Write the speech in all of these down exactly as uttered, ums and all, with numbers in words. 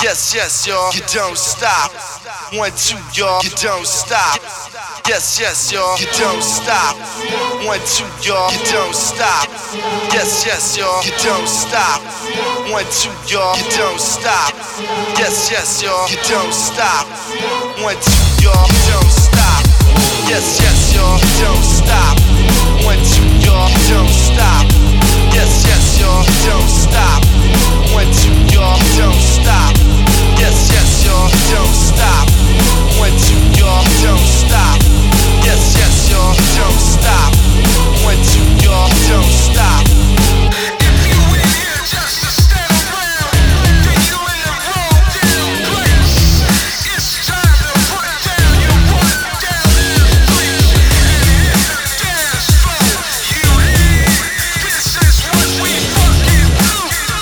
Yes, yes, y'all, you don't stop. One, two, y'all, you don't stop. Yes, yes, y'all, you don't stop. One, two, y'all, you don't stop. Yes, yes, y'all, you don't stop. One, two, y'all, you don't stop. Yes, yes, y'all, you don't stop. One, two, y'all, you don't stop. Yes, yes, y'all, you don't stop. One, two, y'all, you don't stop. Yes, yes, y'all, you don't stop. One, two, y'all, you don't stop. Yes, yes, y'all, you don't stop. One, two, y'all, you don't stop. Yes, yes, y'all, you don't stop. One, two, y'all, you don't stop. If you in here just to stand around, then you in the wrong damn place. It's time to put down your one down this place and hit the dance floor. You hear? This is what we fucking do.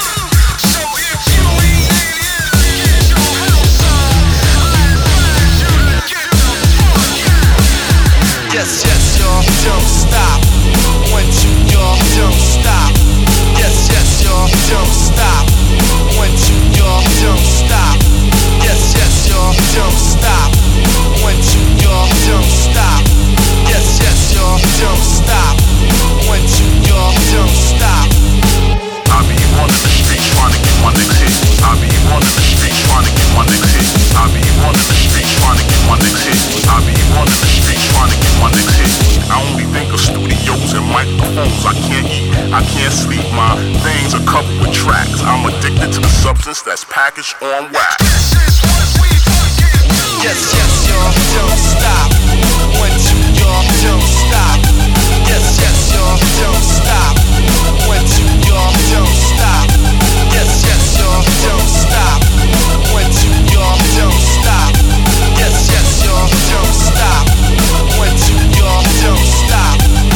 So if you ain't in here to get your house on, I advise you to get the fuck out. Yes, yes, y'all, you don't stop. One, two, y'all, you don't stop. Yes, yes, y'all, you don't stop. One, two, y'all, you don't stop. Yes, yes, y'all, you don't stop. One, two, y'all, you don't stop. Yes, yes, y'all, you don't stop. One, two, y'all, you don't stop. I be running the streets trying to get my next hit. I be running the streets trying to get my next hit. I be running the streets trying to get my next hit. I be running the streets trying to get my next hit. I only think of studios and microphones. I can't eat, I can't sleep. My veins are covered with tracks. I'm addicted to the substance that's packaged on wax. This is what we fucking do. Yes, yes, y'all, you don't stop. One, two, y'all, you don't stop. Yes, yes, y'all, you don't stop. One, two, y'all, you don't stop. Yes, yes, y'all, you don't stop. One, two, y'all, you don't stop. Yes, yes, y'all, you don't stop. One, two, y'all, you don't stop.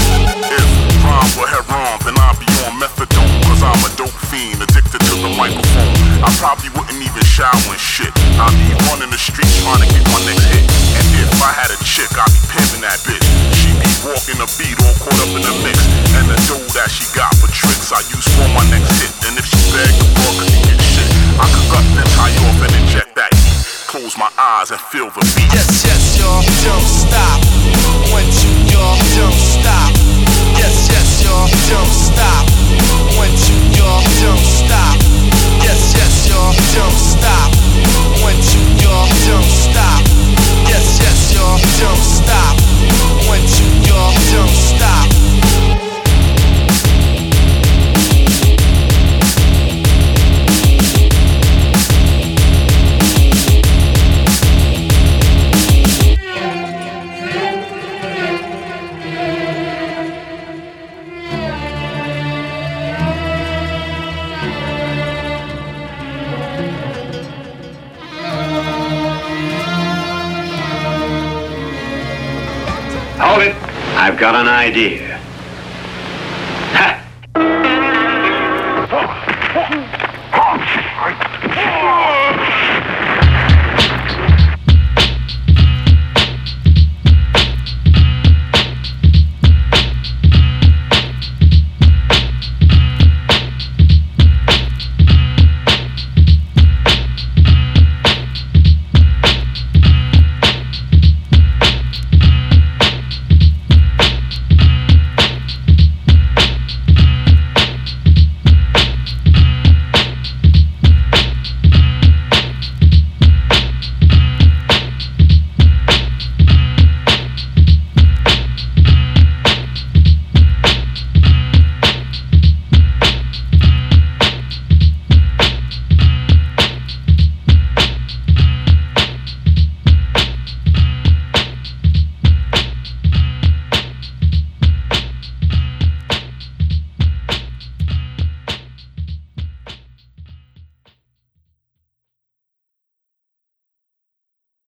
If rhymes were heroin, then I'd be on methadone. Cause I'm a dope fiend, addicted to the microphone. I probably wouldn't even shower and shit. I'd be running the streets trying to get my next hit. And if I had a chick, I'd be pimping that bitch. She be walking the beat all caught up in the mix. And the dough that she got for tricks I use for my next hit. And if she begged the fuck and get shit, I could gut then tie you off and inject that heat. Close my eyes and feel the beat. Yes, yes, y'all, you don't stop. One, two, y'all, you don't stop. Yes, yes, y'all, you don't stop. One, two, y'all, you don't stop. Yes, yes, y'all, you don't stop. One, two, y'all, you don't stop. Yes, yes, y'all, you don't stop. One, two, y'all, you don't stop. Hold it. I've got an idea.